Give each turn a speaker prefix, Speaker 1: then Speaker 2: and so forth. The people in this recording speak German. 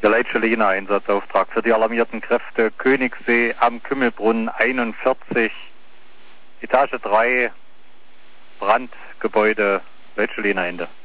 Speaker 1: Der Leitscheliner Einsatzauftrag für die alarmierten Kräfte Königssee am Kümmelbrunnen 41, Etage 3, Brandgebäude, Leitscheliner Ende.